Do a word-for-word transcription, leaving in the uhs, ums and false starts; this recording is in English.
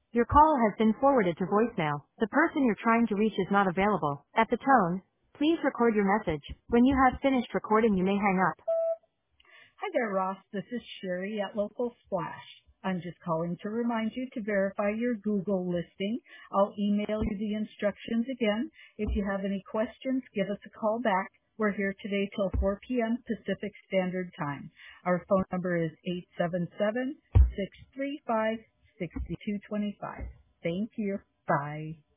Your call has been forwarded to voicemail. The person you're trying to reach is not available. At the tone, please record your message. When you have finished recording, you may hang up. Hi there, Ross. This is Sherry at Local Splash. I'm just calling to remind you to verify your Google listing. I'll email you the instructions again. If you have any questions, give us a call back. We're here today till four p.m. Pacific Standard Time. Our phone number is eight seven seven, six three five, six two two five. Thank you. Bye.